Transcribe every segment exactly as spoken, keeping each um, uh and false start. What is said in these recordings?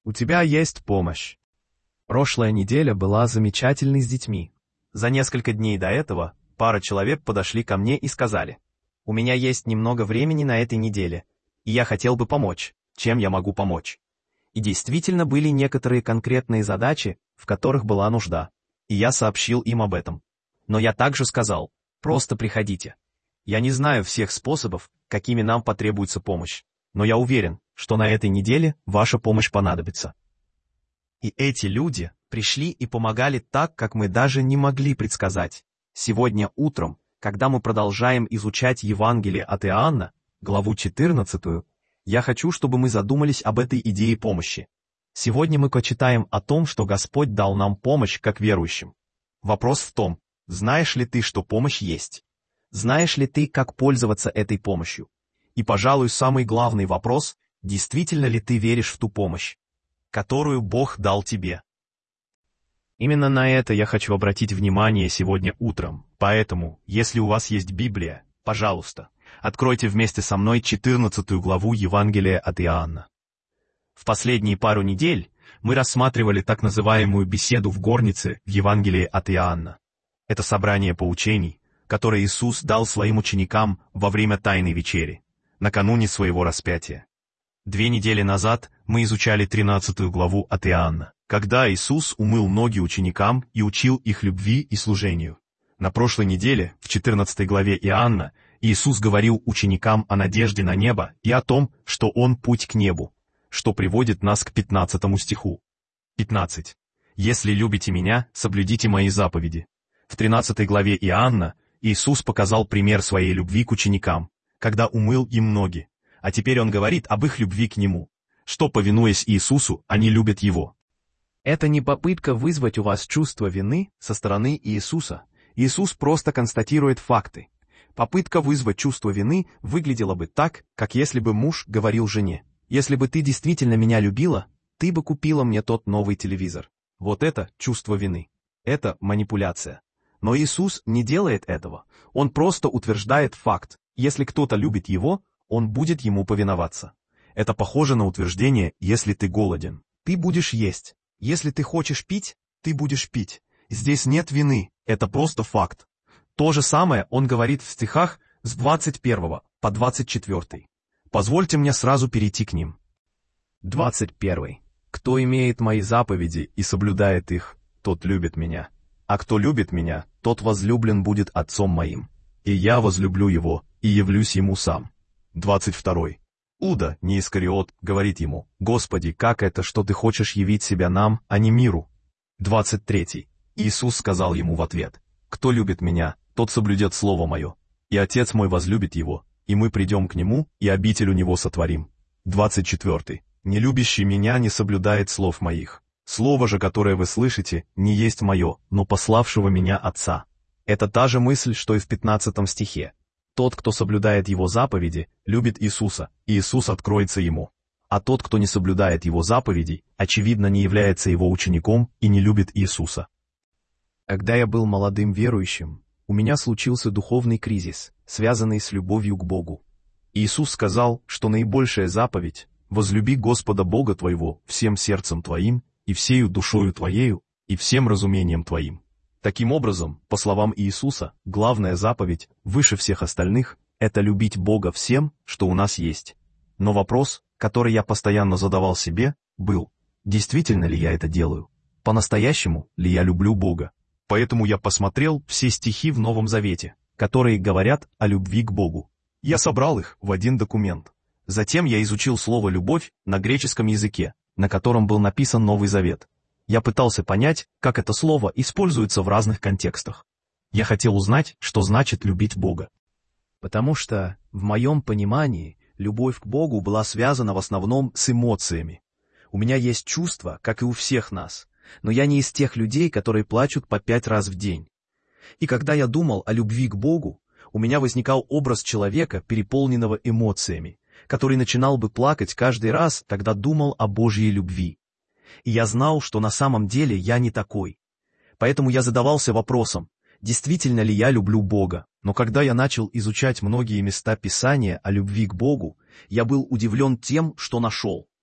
У тебя есть помощь. Прошлая неделя была замечательной с детьми. За несколько дней до этого пара человек подошли ко мне и сказали: «У меня есть немного времени на этой неделе, и я хотел бы помочь. Чем я могу помочь?» И действительно были некоторые конкретные задачи, в которых была нужда, и я сообщил им об этом. Но я также сказал: «Просто приходите. Я не знаю всех способов, какими нам потребуется помощь, но я уверен, что на этой неделе ваша помощь понадобится». И эти люди пришли и помогали так, как мы даже не могли предсказать. Сегодня утром, когда мы продолжаем изучать Евангелие от Иоанна, главу четырнадцатую, я хочу, чтобы мы задумались об этой идее помощи. Сегодня мы почитаем о том, что Господь дал нам помощь как верующим. Вопрос в том, знаешь ли ты, что помощь есть? Знаешь ли ты, как пользоваться этой помощью? И, пожалуй, самый главный вопрос, действительно ли ты веришь в ту помощь, которую Бог дал тебе? Именно на это я хочу обратить внимание сегодня утром, поэтому, если у вас есть Библия, пожалуйста, откройте вместе со мной четырнадцатую главу Евангелия от Иоанна. В последние пару недель мы рассматривали так называемую беседу в горнице в Евангелии от Иоанна. Это собрание поучений, которое Иисус дал своим ученикам во время Тайной вечери, накануне своего распятия. Две недели назад мы изучали тринадцатую главу от Иоанна, когда Иисус умыл ноги ученикам и учил их любви и служению. На прошлой неделе, в четырнадцатой главе Иоанна, Иисус говорил ученикам о надежде на небо и о том, что Он путь к небу, что приводит нас к пятнадцатому стиху. пятнадцать. «Если любите Меня, соблюдите Мои заповеди». В тринадцатой главе Иоанна Иисус показал пример своей любви к ученикам, когда умыл им ноги, а теперь Он говорит об их любви к Нему, что, повинуясь Иисусу, они любят Его. Это не попытка вызвать у вас чувство вины со стороны Иисуса. Иисус просто констатирует факты. Попытка вызвать чувство вины выглядела бы так, как если бы муж говорил жене: «Если бы ты действительно меня любила, ты бы купила мне тот новый телевизор». Вот это чувство вины. Это манипуляция. Но Иисус не делает этого. Он просто утверждает факт: если кто-то любит Его, он будет Ему повиноваться. Это похоже на утверждение: если ты голоден, ты будешь есть. Если ты хочешь пить, ты будешь пить. Здесь нет вины, это просто факт. То же самое он говорит в стихах с двадцать первого по двадцать четвёртый. Позвольте мне сразу перейти к ним. двадцать первый. «Кто имеет мои заповеди и соблюдает их, тот любит меня. А кто любит меня, тот возлюблен будет Отцом моим. И я возлюблю его, и явлюсь ему сам». двадцать второй. Иуда, не Искариот, говорит ему: «Господи, как это, что ты хочешь явить себя нам, а не миру?» двадцать третий. Иисус сказал ему в ответ: «Кто любит меня, тот соблюдет слово мое, и Отец мой возлюбит его, и мы придем к нему, и обитель у него сотворим». двадцать четвертый. «Не любящий меня не соблюдает слов моих. Слово же, которое вы слышите, не есть мое, но пославшего меня Отца». Это та же мысль, что и в пятнадцатом стихе. Тот, кто соблюдает Его заповеди, любит Иисуса, и Иисус откроется ему. А тот, кто не соблюдает Его заповедей, очевидно, не является Его учеником и не любит Иисуса. Когда я был молодым верующим, у меня случился духовный кризис, связанный с любовью к Богу. Иисус сказал, что наибольшая заповедь — «Возлюби Господа Бога твоего всем сердцем твоим, и всею душою твоею, и всем разумением твоим». Таким образом, по словам Иисуса, главная заповедь, выше всех остальных, это любить Бога всем, что у нас есть. Но вопрос, который я постоянно задавал себе, был: действительно ли я это делаю? По-настоящему ли я люблю Бога? Поэтому я посмотрел все стихи в Новом Завете, которые говорят о любви к Богу. Я собрал их в один документ. Затем я изучил слово «любовь» на греческом языке, на котором был написан Новый Завет. Я пытался понять, как это слово используется в разных контекстах. Я хотел узнать, что значит любить Бога. Потому что, в моем понимании, любовь к Богу была связана в основном с эмоциями. У меня есть чувства, как и у всех нас, но я не из тех людей, которые плачут по пять раз в день. И когда я думал о любви к Богу, у меня возникал образ человека, переполненного эмоциями, который начинал бы плакать каждый раз, когда думал о Божьей любви. И я знал, что на самом деле я не такой. Поэтому я задавался вопросом, действительно ли я люблю Бога. Но когда я начал изучать многие места Писания о любви к Богу, я был удивлен тем, что нашел.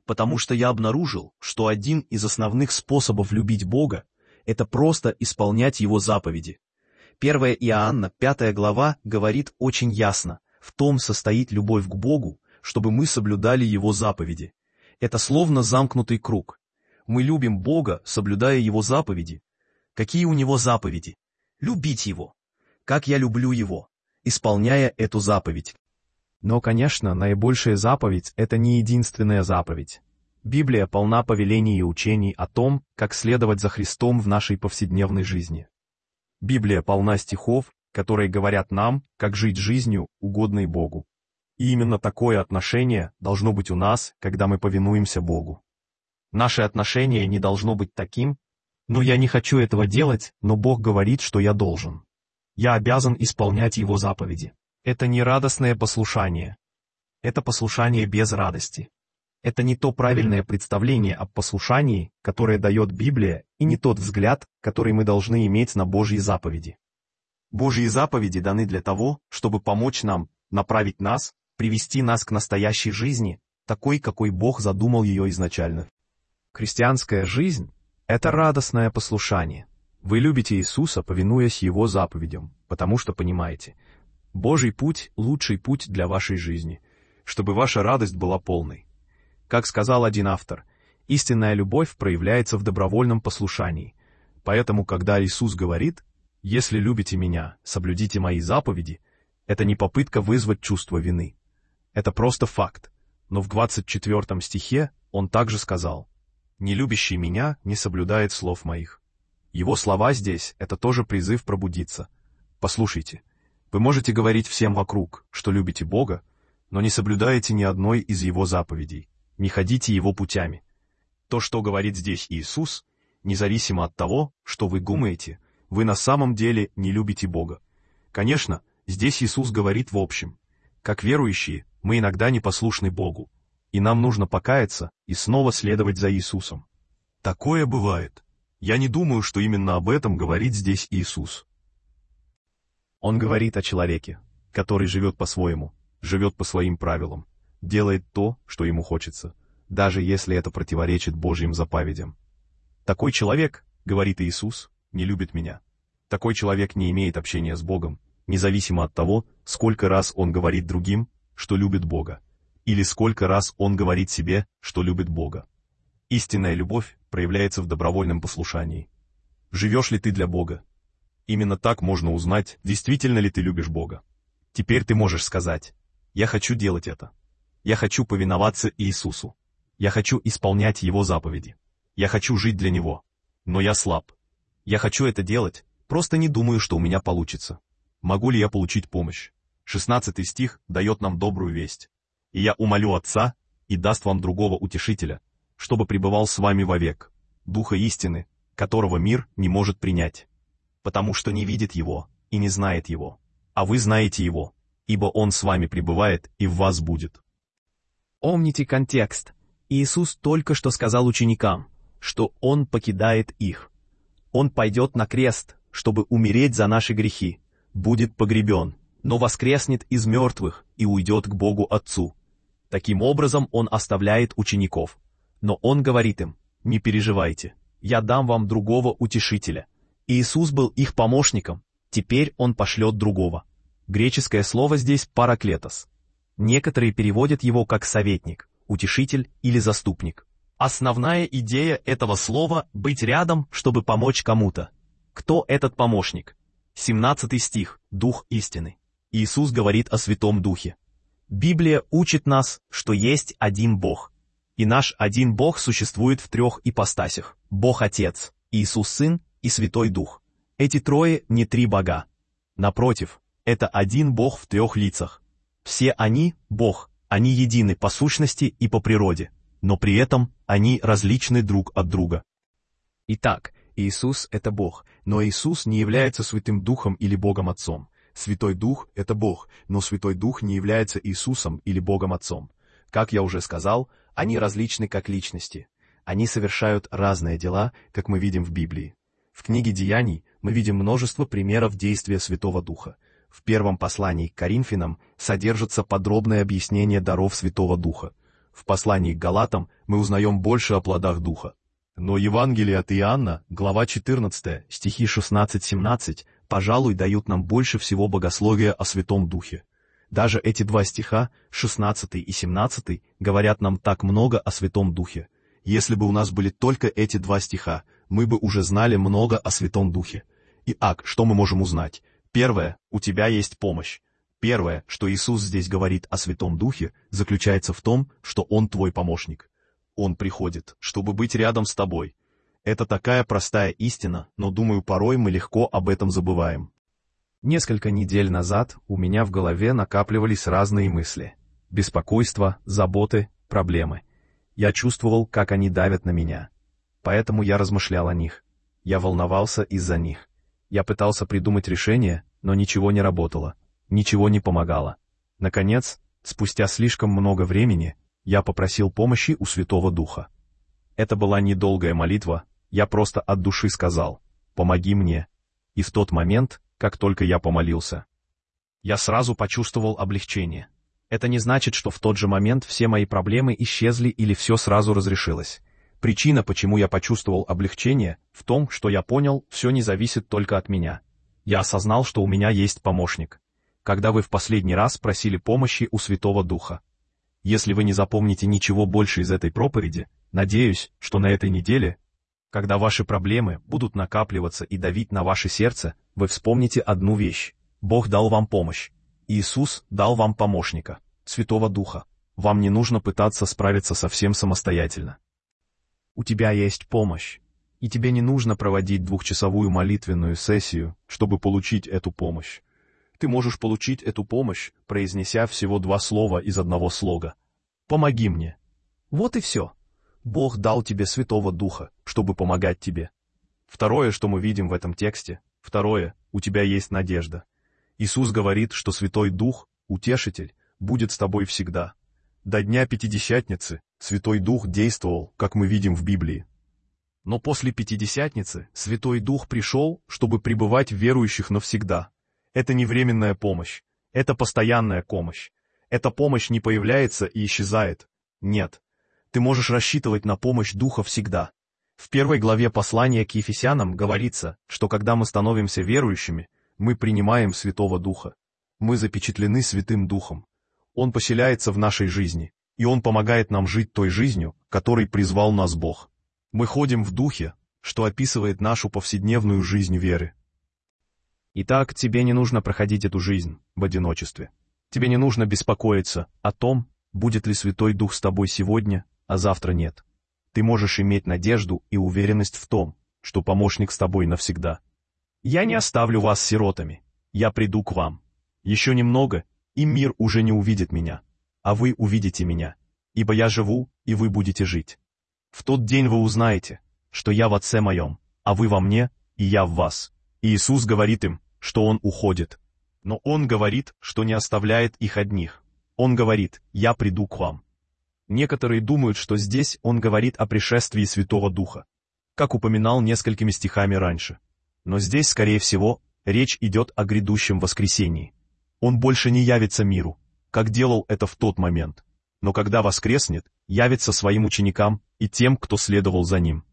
потому что я обнаружил, что один из основных способов любить Бога – это просто исполнять Его заповеди. первое Иоанна, пятая глава, говорит очень ясно: в том состоит любовь к Богу, чтобы мы соблюдали Его заповеди. Это словно замкнутый круг. Мы любим Бога, соблюдая Его заповеди. Какие у Него заповеди? Любить Его. Как я люблю Его, исполняя эту заповедь. Но, конечно, наибольшая заповедь – это не единственная заповедь. Библия полна повелений и учений о том, как следовать за Христом в нашей повседневной жизни. Библия полна стихов, которые говорят нам, как жить жизнью, угодной Богу. И именно такое отношение должно быть у нас, когда мы повинуемся Богу. Наше отношение не должно быть таким: «Но я не хочу этого делать, но Бог говорит, что я должен. Я обязан исполнять Его заповеди». Это не радостное послушание. Это послушание без радости. Это не то правильное представление об послушании, которое дает Библия, и не тот взгляд, который мы должны иметь на Божьи заповеди. Божьи заповеди даны для того, чтобы помочь нам, направить нас, привести нас к настоящей жизни, такой, какой Бог задумал ее изначально. Христианская жизнь – это радостное послушание. Вы любите Иисуса, повинуясь Его заповедям, потому что понимаете, Божий путь – лучший путь для вашей жизни, чтобы ваша радость была полной. Как сказал один автор, истинная любовь проявляется в добровольном послушании. Поэтому, когда Иисус говорит: «Если любите Меня, соблюдите Мои заповеди», это не попытка вызвать чувство вины. Это просто факт. Но в двадцать четвёртом стихе Он также сказал: «Не любящий Меня не соблюдает слов Моих». Его слова здесь – это тоже призыв пробудиться. Послушайте, вы можете говорить всем вокруг, что любите Бога, но не соблюдаете ни одной из Его заповедей, не ходите Его путями. То, что говорит здесь Иисус, независимо от того, что вы думаете, вы на самом деле не любите Бога. Конечно, здесь Иисус говорит в общем. Как верующие, мы иногда непослушны Богу, и нам нужно покаяться и снова следовать за Иисусом. Такое бывает. Я не думаю, что именно об этом говорит здесь Иисус. Он говорит о человеке, который живет по-своему, живет по своим правилам, делает то, что ему хочется, даже если это противоречит Божьим заповедям. Такой человек, говорит Иисус, не любит Меня. Такой человек не имеет общения с Богом, независимо от того, сколько раз он говорит другим, что любит Бога, или сколько раз он говорит себе, что любит Бога. Истинная любовь проявляется в добровольном послушании. Живешь ли ты для Бога? Именно так можно узнать, действительно ли ты любишь Бога. Теперь ты можешь сказать: «Я хочу делать это. Я хочу повиноваться Иисусу. Я хочу исполнять Его заповеди. Я хочу жить для Него. Но я слаб. Я хочу это делать, просто не думаю, что у меня получится. Могу ли я получить помощь?» шестнадцатый стих дает нам добрую весть. «И я умолю Отца, и даст вам другого утешителя, чтобы пребывал с вами вовек, Духа истины, которого мир не может принять, потому что не видит Его и не знает Его. А вы знаете Его, ибо Он с вами пребывает и в вас будет». Помните контекст. Иисус только что сказал ученикам, что Он покидает их. Он пойдет на крест, чтобы умереть за наши грехи, будет погребен, но воскреснет из мертвых и уйдет к Богу Отцу. Таким образом Он оставляет учеников. Но Он говорит им: «Не переживайте, я дам вам другого утешителя». Иисус был их помощником, теперь Он пошлет другого. Греческое слово здесь «параклетос». Некоторые переводят его как «советник», «утешитель» или «заступник». Основная идея этого слова — быть рядом, чтобы помочь кому-то. Кто этот помощник? семнадцатый стих, Дух истины. Иисус говорит о Святом Духе. Библия учит нас, что есть один Бог. И наш один Бог существует в трех ипостасях: Бог Отец, Иисус Сын и Святой Дух. Эти трое не три бога. Напротив, это один Бог в трех лицах. Все они — Бог, они едины по сущности и по природе, но при этом они различны друг от друга. Итак, Иисус — это Бог, но Иисус не является Святым Духом или Богом Отцом. Святой Дух — это Бог, но Святой Дух не является Иисусом или Богом Отцом. Как я уже сказал, они различны как личности. Они совершают разные дела, как мы видим в Библии. В книге Деяний мы видим множество примеров действия Святого Духа. В первом послании к Коринфянам содержится подробное объяснение даров Святого Духа. В послании к Галатам мы узнаем больше о плодах Духа. Но Евангелие от Иоанна, глава четырнадцатая, стихи шестнадцать-семнадцать, пожалуй, дают нам больше всего богословия о Святом Духе. Даже эти два стиха, шестнадцатый и семнадцатый, говорят нам так много о Святом Духе. Если бы у нас были только эти два стиха, мы бы уже знали много о Святом Духе. Итак, что мы можем узнать? Первое, у тебя есть помощь. Первое, что Иисус здесь говорит о Святом Духе, заключается в том, что Он твой помощник. Он приходит, чтобы быть рядом с тобой. Это такая простая истина, но, думаю, порой мы легко об этом забываем. Несколько недель назад у меня в голове накапливались разные мысли. Беспокойство, заботы, проблемы. Я чувствовал, как они давят на меня. Поэтому я размышлял о них. Я волновался из-за них. Я пытался придумать решение, но ничего не работало. Ничего не помогало. Наконец, спустя слишком много времени, я попросил помощи у Святого Духа. Это была недолгая молитва, я просто от души сказал: «Помоги мне». И в тот момент, как только я помолился, я сразу почувствовал облегчение. Это не значит, что в тот же момент все мои проблемы исчезли или все сразу разрешилось. Причина, почему я почувствовал облегчение, в том, что я понял, все не зависит только от меня. Я осознал, что у меня есть помощник. Когда вы в последний раз просили помощи у Святого Духа? Если вы не запомните ничего больше из этой проповеди, надеюсь, что на этой неделе, когда ваши проблемы будут накапливаться и давить на ваше сердце, вы вспомните одну вещь. Бог дал вам помощь. Иисус дал вам помощника, Святого Духа. Вам не нужно пытаться справиться совсем самостоятельно. У тебя есть помощь, и тебе не нужно проводить двухчасовую молитвенную сессию, чтобы получить эту помощь. Ты можешь получить эту помощь, произнеся всего два слова из одного слога. «Помоги мне». Вот и все. Бог дал тебе Святого Духа, чтобы помогать тебе. Второе, что мы видим в этом тексте, второе, у тебя есть надежда. Иисус говорит, что Святой Дух, Утешитель, будет с тобой всегда. До Дня Пятидесятницы Святой Дух действовал, как мы видим в Библии. Но после Пятидесятницы Святой Дух пришел, чтобы пребывать в верующих навсегда. Это не временная помощь, это постоянная помощь. Эта помощь не появляется и исчезает. Нет. Ты можешь рассчитывать на помощь Духа всегда. В первой главе послания к Ефесянам говорится, что когда мы становимся верующими, мы принимаем Святого Духа. Мы запечатлены Святым Духом. Он поселяется в нашей жизни, и Он помогает нам жить той жизнью, которой призвал нас Бог. Мы ходим в Духе, что описывает нашу повседневную жизнь веры. Итак, тебе не нужно проходить эту жизнь в одиночестве. Тебе не нужно беспокоиться о том, будет ли Святой Дух с тобой сегодня, а завтра нет. Ты можешь иметь надежду и уверенность в том, что помощник с тобой навсегда. Я не оставлю вас сиротами, я приду к вам. Еще немного, и мир уже не увидит меня, а вы увидите меня, ибо я живу, и вы будете жить. В тот день вы узнаете, что я в Отце моем, а вы во мне, и я в вас. И Иисус говорит им, что Он уходит. Но Он говорит, что не оставляет их одних. Он говорит: «Я приду к вам». Некоторые думают, что здесь Он говорит о пришествии Святого Духа, как упоминал несколькими стихами раньше. Но здесь, скорее всего, речь идет о грядущем воскресении. Он больше не явится миру, как делал это в тот момент, но когда воскреснет, явится своим ученикам и тем, кто следовал за Ним.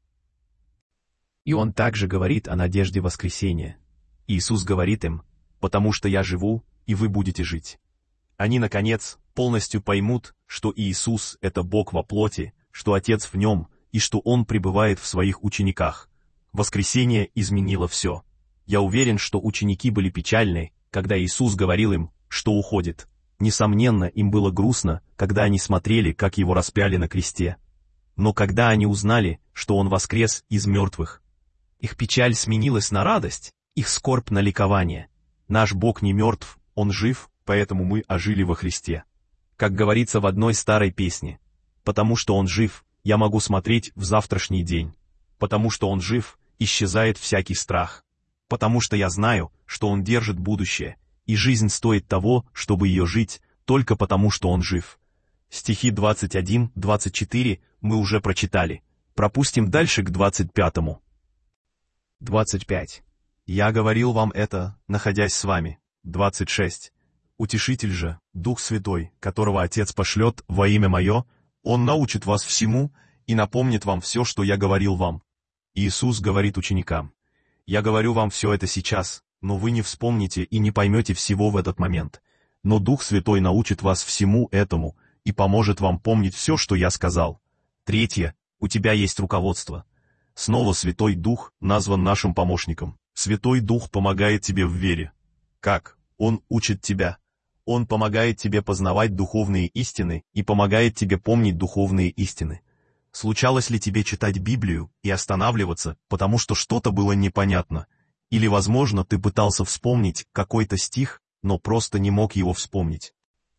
И Он также говорит о надежде воскресения. Иисус говорит им: «Потому что я живу, и вы будете жить». Они, наконец, полностью поймут, что Иисус — это Бог во плоти, что Отец в Нем, и что Он пребывает в своих учениках. Воскресение изменило все. Я уверен, что ученики были печальны, когда Иисус говорил им, что уходит. Несомненно, им было грустно, когда они смотрели, как Его распяли на кресте. Но когда они узнали, что Он воскрес из мертвых, их печаль сменилась на радость, их скорбь на ликование. Наш Бог не мертв, Он жив, поэтому мы ожили во Христе. Как говорится в одной старой песне: «Потому что Он жив, я могу смотреть в завтрашний день. Потому что Он жив, исчезает всякий страх. Потому что я знаю, что Он держит будущее, и жизнь стоит того, чтобы ее жить, только потому что Он жив». Стихи двадцать один — двадцать четыре мы уже прочитали. Пропустим дальше к двадцать пятому. двадцать пять. «Я говорил вам это, находясь с вами». двадцать шесть. «Утешитель же, Дух Святой, которого Отец пошлет во имя Мое, Он научит вас всему и напомнит вам все, что я говорил вам». Иисус говорит ученикам: «Я говорю вам все это сейчас, но вы не вспомните и не поймете всего в этот момент. Но Дух Святой научит вас всему этому и поможет вам помнить все, что я сказал». Третье. У тебя есть руководство. Снова Святой Дух назван нашим помощником. Святой Дух помогает тебе в вере. Как? Он учит тебя. Он помогает тебе познавать духовные истины и помогает тебе помнить духовные истины. Случалось ли тебе читать Библию и останавливаться, потому что что-то было непонятно? Или, возможно, ты пытался вспомнить какой-то стих, но просто не мог его вспомнить?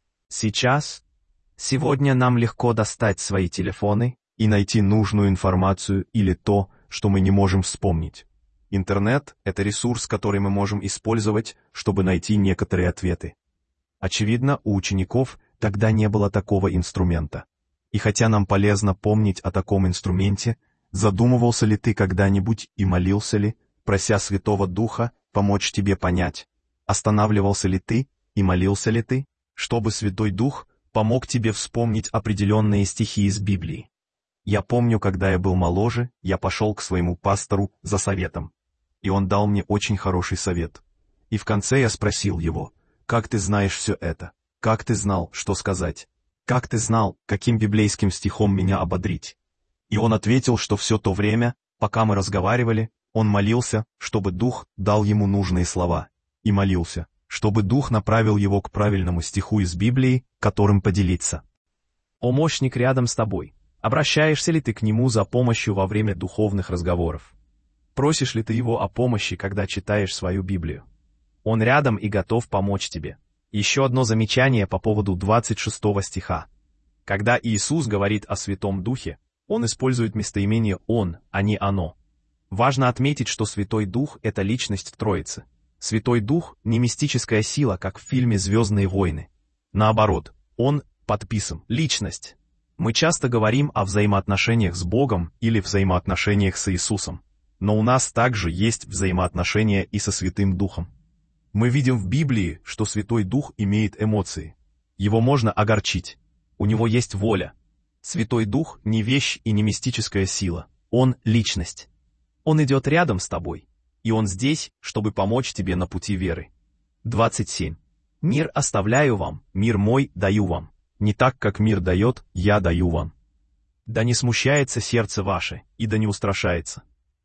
Сейчас, сегодня нам легко достать свои телефоны и найти нужную информацию или то, что мы не можем вспомнить. Интернет — это ресурс, который мы можем использовать, чтобы найти некоторые ответы. Очевидно, у учеников тогда не было такого инструмента. И хотя нам полезно помнить о таком инструменте, задумывался ли ты когда-нибудь и молился ли, прося Святого Духа помочь тебе понять? Останавливался ли ты и молился ли ты, чтобы Святой Дух помог тебе вспомнить определенные стихи из Библии? Я помню, когда я был моложе, я пошел к своему пастору за советом. И он дал мне очень хороший совет. И в конце я спросил его: «Как ты знаешь все это? Как ты знал, что сказать? Как ты знал, каким библейским стихом меня ободрить?» И он ответил, что все то время, пока мы разговаривали, он молился, чтобы Дух дал ему нужные слова, и молился, чтобы Дух направил его к правильному стиху из Библии, которым поделиться. Помощник рядом с тобой. Обращаешься ли ты к нему за помощью во время духовных разговоров? Просишь ли ты его о помощи, когда читаешь свою Библию? Он рядом и готов помочь тебе. Еще одно замечание по поводу двадцать шестого стиха. Когда Иисус говорит о Святом Духе, Он использует местоимение «Он», а не «Оно». Важно отметить, что Святой Дух — это личность Троицы. Святой Дух — не мистическая сила, как в фильме «Звездные войны». Наоборот, Он подписан, личность. Мы часто говорим о взаимоотношениях с Богом или взаимоотношениях с Иисусом. Но у нас также есть взаимоотношения и со Святым Духом. Мы видим в Библии, что Святой Дух имеет эмоции. Его можно огорчить. У него есть воля. Святой Дух не вещь и не мистическая сила. Он — личность. Он идет рядом с тобой. И он здесь, чтобы помочь тебе на пути веры. двадцать семь. «Мир оставляю вам, мир мой даю вам. Не так, как мир дает, я даю вам. Да не смущается сердце ваше, и да не устрашается».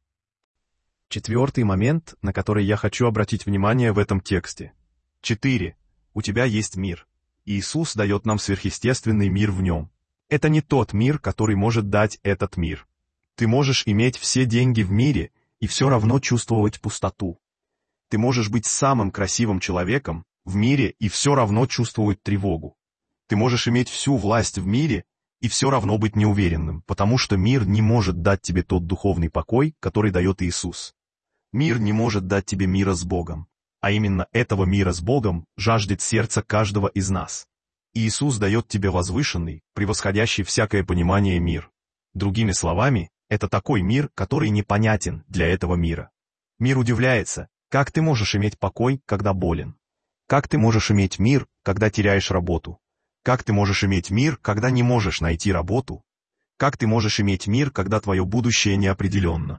Четвертый момент, на который я хочу обратить внимание в этом тексте. Четыре. У тебя есть мир. Иисус дает нам сверхъестественный мир в нем. Это не тот мир, который может дать этот мир. Ты можешь иметь все деньги в мире и все равно чувствовать пустоту. Ты можешь быть самым красивым человеком в мире и все равно чувствовать тревогу. Ты можешь иметь всю власть в мире и все равно быть неуверенным, потому что мир не может дать тебе тот духовный покой, который дает Иисус. Мир не может дать тебе мира с Богом, а именно этого мира с Богом жаждет сердце каждого из нас. Иисус дает тебе возвышенный, превосходящий всякое понимание мир. Другими словами, это такой мир, который непонятен для этого мира. Мир удивляется, как ты можешь иметь покой, когда болен? Как ты можешь иметь мир, когда теряешь работу? Как ты можешь иметь мир, когда не можешь найти работу? Как ты можешь иметь мир, когда твое будущее неопределенно?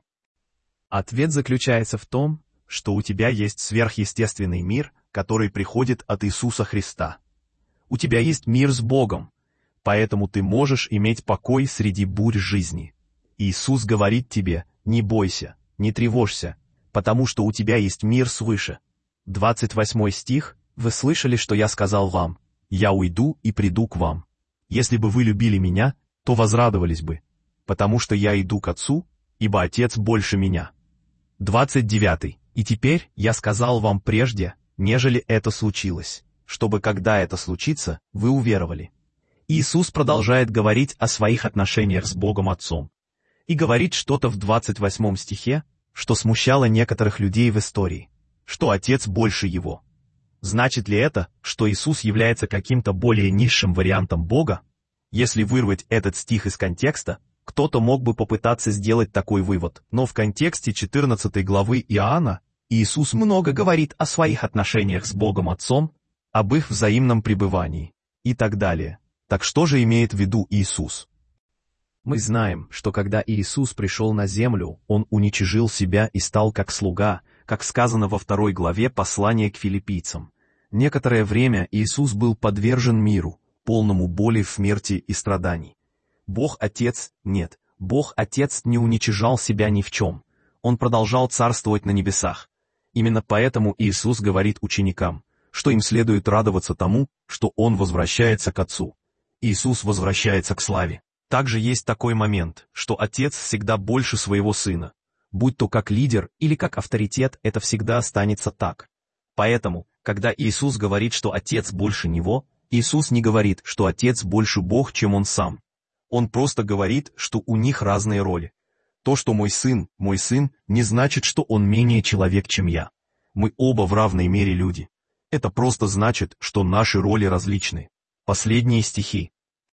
Ответ заключается в том, что у тебя есть сверхъестественный мир, который приходит от Иисуса Христа. У тебя есть мир с Богом, поэтому ты можешь иметь покой среди бурь жизни. Иисус говорит тебе: не бойся, не тревожься, потому что у тебя есть мир свыше. двадцать восьмой стих. «Вы слышали, что я сказал вам? Я уйду и приду к вам. Если бы вы любили меня, то возрадовались бы, потому что я иду к Отцу, ибо Отец больше меня». двадцать девятый. «И теперь я сказал вам прежде, нежели это случилось, чтобы когда это случится, вы уверовали». Иисус продолжает говорить о своих отношениях с Богом Отцом. И говорит что-то в двадцать восьмом стихе, что смущало некоторых людей в истории, что Отец больше его. Значит ли это, что Иисус является каким-то более низшим вариантом Бога? Если вырвать этот стих из контекста, кто-то мог бы попытаться сделать такой вывод, но в контексте четырнадцатой главы Иоанна Иисус много говорит о своих отношениях с Богом Отцом, об их взаимном пребывании и так далее. Так что же имеет в виду Иисус? Мы знаем, что когда Иисус пришел на землю, Он уничижил себя и стал как слуга, как сказано во второй главе послания к филиппийцам. Некоторое время Иисус был подвержен миру, полному боли, смерти и страданий. Бог Отец нет, Бог Отец не уничижал себя ни в чем. Он продолжал царствовать на небесах. Именно поэтому Иисус говорит ученикам, что им следует радоваться тому, что Он возвращается к Отцу. Иисус возвращается к славе. Также есть такой момент, что Отец всегда больше своего Сына. Будь то как лидер или как авторитет, это всегда останется так. Поэтому, когда Иисус говорит, что Отец больше Него, Иисус не говорит, что Отец больше Бог, чем Он сам. Он просто говорит, что у них разные роли. То, что мой сын, мой сын, не значит, что он менее человек, чем я. Мы оба в равной мере люди. Это просто значит, что наши роли различны. Последние стихи.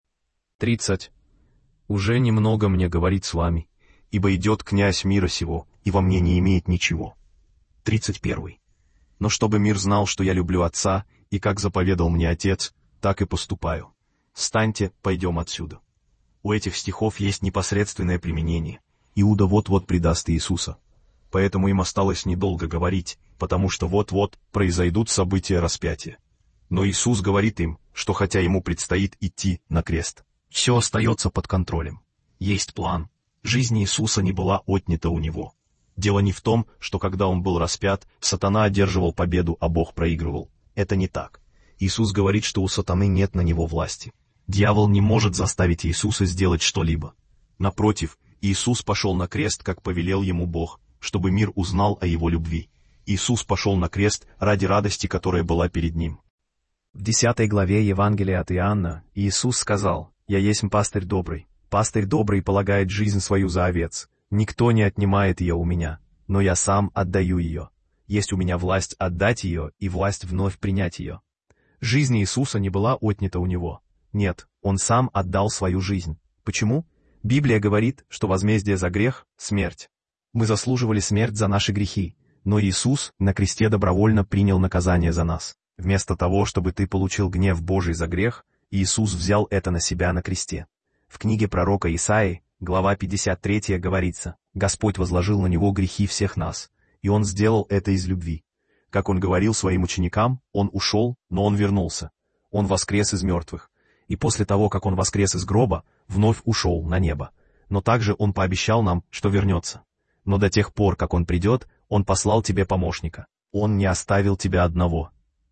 тридцать. «Уже немного мне говорить с вами, ибо идет князь мира сего, и во мне не имеет ничего». тридцать первый. «Но чтобы мир знал, что я люблю Отца, и как заповедал мне Отец, так и поступаю. Встаньте, пойдем отсюда». У этих стихов есть непосредственное применение. Иуда вот-вот предаст Иисуса. Поэтому им осталось недолго говорить, потому что вот-вот произойдут события распятия. Но Иисус говорит им, что хотя ему предстоит идти на крест, все остается под контролем. Есть план. Жизнь Иисуса не была отнята у него. Дело не в том, что когда он был распят, сатана одерживал победу, а Бог проигрывал. Это не так. Иисус говорит, что у сатаны нет на него власти. Дьявол не может заставить Иисуса сделать что-либо. Напротив, Иисус пошел на крест, как повелел ему Бог, чтобы мир узнал о его любви. Иисус пошел на крест ради радости, которая была перед ним. В десятой главе Евангелия от Иоанна Иисус сказал: «Я есть пастырь добрый. Пастырь добрый полагает жизнь свою за овец. Никто не отнимает ее у меня, но я сам отдаю ее. Есть у меня власть отдать ее и власть вновь принять ее». Жизнь Иисуса не была отнята у него. Нет, Он сам отдал свою жизнь. Почему? Библия говорит, что возмездие за грех — смерть. Мы заслуживали смерть за наши грехи, но Иисус на кресте добровольно принял наказание за нас. Вместо того, чтобы ты получил гнев Божий за грех, Иисус взял это на себя на кресте. В книге пророка Исаии, глава пятьдесят третья, говорится: «Господь возложил на Него грехи всех нас, и Он сделал это из любви». Как Он говорил своим ученикам, Он ушел, но Он вернулся. Он воскрес из мертвых. И после того, как Он воскрес из гроба, вновь ушел на небо. Но также Он пообещал нам, что вернется. Но до тех пор, как Он придет, Он послал тебе помощника. Он не оставил тебя одного.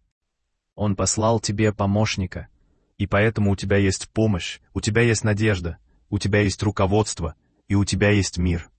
Он послал тебе помощника. И поэтому у тебя есть помощь, у тебя есть надежда, у тебя есть руководство, и у тебя есть мир.